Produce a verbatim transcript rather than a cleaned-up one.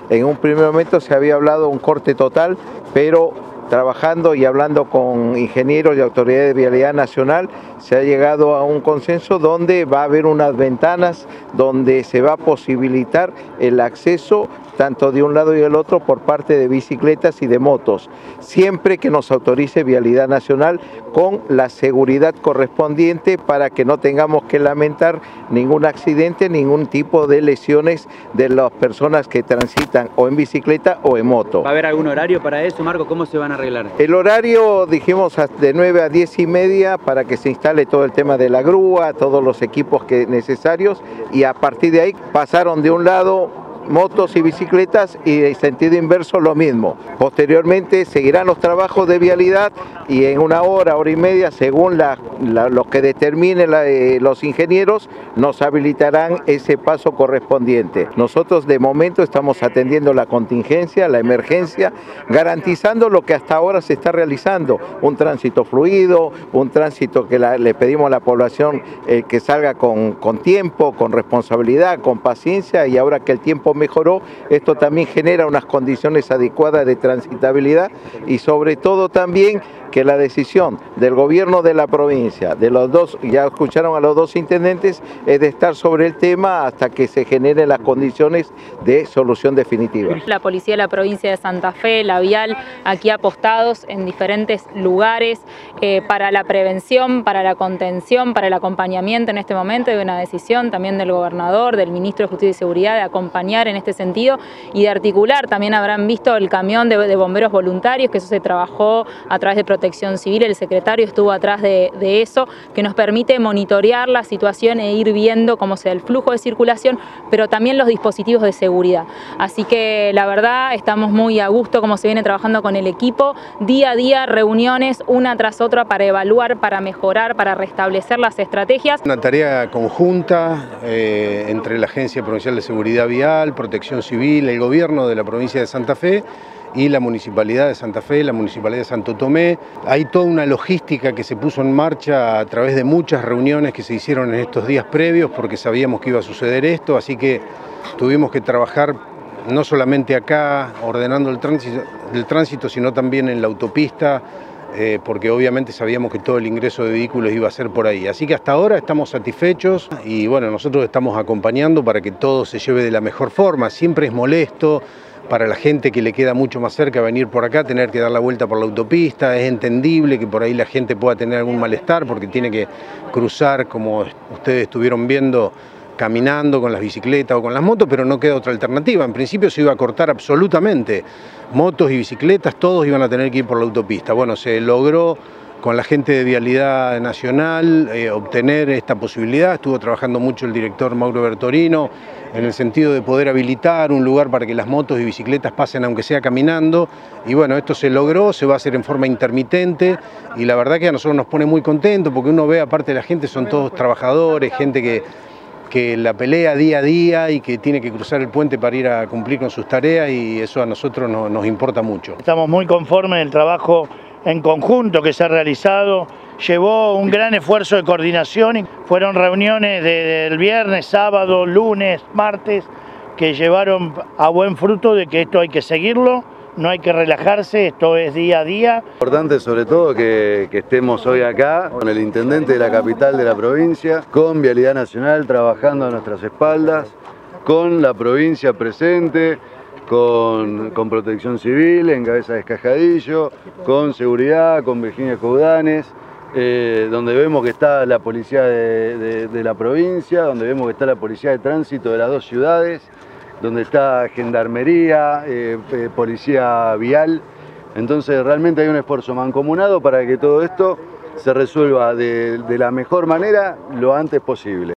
En un primer momento se había hablado de un corte total, pero trabajando y hablando con ingenieros y autoridades de vialidad nacional, se ha llegado a un consenso donde va a haber unas ventanas donde se va a posibilitar el acceso tanto de un lado y del otro por parte de bicicletas y de motos, siempre que nos autorice Vialidad Nacional con la seguridad correspondiente para que no tengamos que lamentar ningún accidente, ningún tipo de lesiones de las personas que transitan o en bicicleta o en moto. ¿Va a haber algún horario para eso, Marco? ¿Cómo se van a arreglar? El horario, dijimos, de nueve a diez y media para que se instale todo el tema de la grúa, todos los equipos que necesarios, y a partir de ahí pasaron de un lado motos y bicicletas y en sentido inverso lo mismo. Posteriormente seguirán los trabajos de vialidad y en una hora, hora y media, según la, la, lo que determinen la, eh, los ingenieros, nos habilitarán ese paso correspondiente. Nosotros de momento estamos atendiendo la contingencia, la emergencia, garantizando lo que hasta ahora se está realizando, un tránsito fluido, un tránsito que la, le pedimos a la población eh, que salga con, con tiempo, con responsabilidad, con paciencia, y ahora que el tiempo mejoró, esto también genera unas condiciones adecuadas de transitabilidad y sobre todo también que la decisión del gobierno de la provincia, de los dos, ya escucharon a los dos intendentes, es de estar sobre el tema hasta que se generen las condiciones de solución definitiva. La policía de la provincia de Santa Fe, la Vial, aquí apostados en diferentes lugares eh, para la prevención, para la contención, para el acompañamiento en este momento. Hay una decisión también del gobernador, del ministro de Justicia y Seguridad de acompañar en este sentido y de articular. También habrán visto el camión de, de bomberos voluntarios, que eso se trabajó a través de Protección Civil, el secretario estuvo atrás de, de eso, que nos permite monitorear la situación e ir viendo cómo se da el flujo de circulación, pero también los dispositivos de seguridad. Así que la verdad estamos muy a gusto cómo se viene trabajando con el equipo, día a día reuniones una tras otra para evaluar, para mejorar, para restablecer las estrategias. Una tarea conjunta eh, entre la Agencia Provincial de Seguridad Vial, Protección Civil, el gobierno de la provincia de Santa Fe y la Municipalidad de Santa Fe, la Municipalidad de Santo Tomé. Hay toda una logística que se puso en marcha a través de muchas reuniones que se hicieron en estos días previos porque sabíamos que iba a suceder esto, así que tuvimos que trabajar no solamente acá ordenando el tránsito, el tránsito sino también en la autopista, eh, porque obviamente sabíamos que todo el ingreso de vehículos iba a ser por ahí. Así que hasta ahora estamos satisfechos y bueno, nosotros estamos acompañando para que todo se lleve de la mejor forma. Siempre es molesto para la gente que le queda mucho más cerca venir por acá, tener que dar la vuelta por la autopista. Es entendible que por ahí la gente pueda tener algún malestar porque tiene que cruzar, como ustedes estuvieron viendo, caminando con las bicicletas o con las motos, pero no queda otra alternativa. En principio se iba a cortar absolutamente. Motos y bicicletas, todos iban a tener que ir por la autopista. Bueno, se logró con la gente de Vialidad Nacional eh, obtener esta posibilidad. Estuvo trabajando mucho el director Mauro Bertorino en el sentido de poder habilitar un lugar para que las motos y bicicletas pasen aunque sea caminando, y bueno, esto se logró, se va a hacer en forma intermitente y la verdad que a nosotros nos pone muy contentos porque uno ve, aparte de la gente, son todos trabajadores, gente que, que la pelea día a día y que tiene que cruzar el puente para ir a cumplir con sus tareas, y eso a nosotros no, nos importa mucho. Estamos muy conformes del trabajo en conjunto que se ha realizado. Llevó un gran esfuerzo de coordinación y fueron reuniones del viernes, sábado, lunes, martes, que llevaron a buen fruto de que esto hay que seguirlo, no hay que relajarse, esto es día a día. Importante sobre todo que, que estemos hoy acá con el intendente de la capital de la provincia, con Vialidad Nacional trabajando a nuestras espaldas, con la provincia presente, Con, con Protección Civil en Cabeza de Escajadillo, con Seguridad, con Virginia Coudanes, eh, donde vemos que está la policía de, de, de la provincia, donde vemos que está la policía de tránsito de las dos ciudades, donde está Gendarmería, eh, eh, Policía Vial. Entonces realmente hay un esfuerzo mancomunado para que todo esto se resuelva de, de la mejor manera lo antes posible.